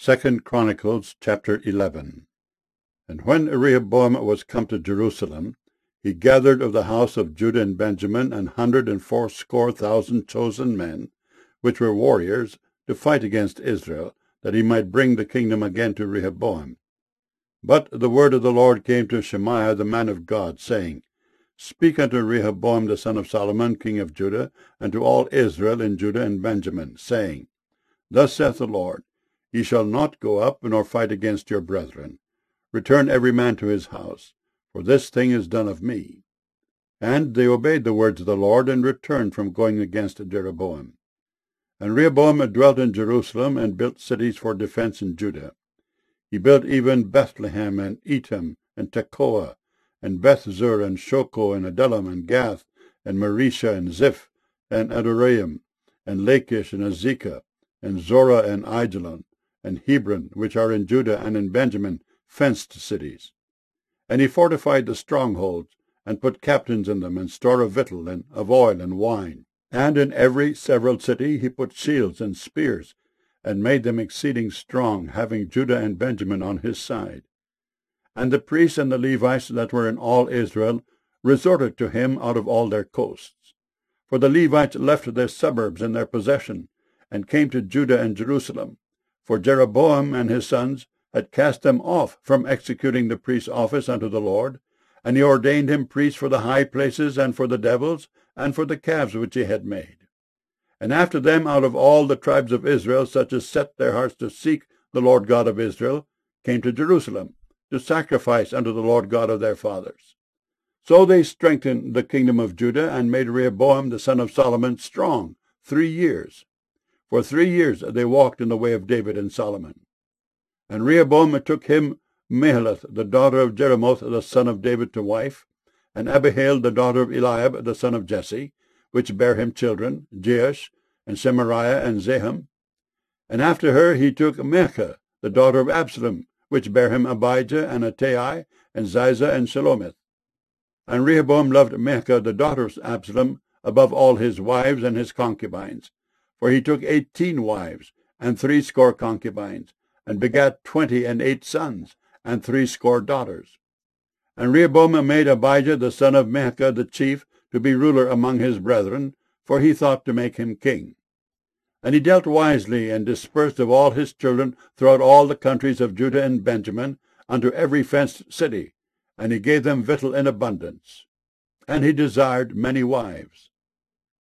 2 Chronicles chapter 11. And when Rehoboam was come to Jerusalem, he gathered of the house of Judah and Benjamin 180,000 chosen men, which were warriors, to fight against Israel, that he might bring the kingdom again to Rehoboam. But the word of the Lord came to Shemaiah the man of God, saying, Speak unto Rehoboam the son of Solomon, king of Judah, and to all Israel in Judah and Benjamin, saying, Thus saith the Lord, Ye shall not go up nor fight against your brethren. Return every man to his house, for this thing is done of me. And they obeyed the words of the Lord, and returned from going against Jeroboam. And Rehoboam dwelt in Jerusalem, and built cities for defense in Judah. He built even Bethlehem, and Etam, and Tekoa, and Bethzur, and Shoko, and Adullam, and Gath, and Maresha, and Ziph, and Adoraim, and Lachish, and Azekah, and Zorah, and Aijalon, and Hebron, which are in Judah and in Benjamin, fenced cities. And he fortified the strongholds, and put captains in them, and store of victual, and of oil, and wine. And in every several city he put shields and spears, and made them exceeding strong, having Judah and Benjamin on his side. And the priests and the Levites that were in all Israel resorted to him out of all their coasts. For the Levites left their suburbs in their possession, and came to Judah and Jerusalem. For Jeroboam and his sons had cast them off from executing the priest's office unto the Lord, and he ordained him priests for the high places, and for the devils, and for the calves which he had made. And after them out of all the tribes of Israel, such as set their hearts to seek the Lord God of Israel, came to Jerusalem, to sacrifice unto the Lord God of their fathers. So they strengthened the kingdom of Judah, and made Rehoboam the son of Solomon strong 3 years. For 3 years they walked in the way of David and Solomon. And Rehoboam took him Mahalath, the daughter of Jeremoth, the son of David, to wife, and Abihail, the daughter of Eliab, the son of Jesse, which bare him children, Jeush, and Semariah, and Zaham. And after her he took Maachah, the daughter of Absalom, which bare him Abijah, and Attai, and Ziza, and Shelomith. And Rehoboam loved Maachah, the daughter of Absalom, above all his wives and his concubines. For he took 18 wives, and 60 concubines, and begat 28 sons, and 60 daughters. And Rehoboam made Abijah the son of Maachah the chief to be ruler among his brethren, for he thought to make him king. And he dealt wisely, and dispersed of all his children throughout all the countries of Judah and Benjamin, unto every fenced city, and he gave them victual in abundance. And he desired many wives.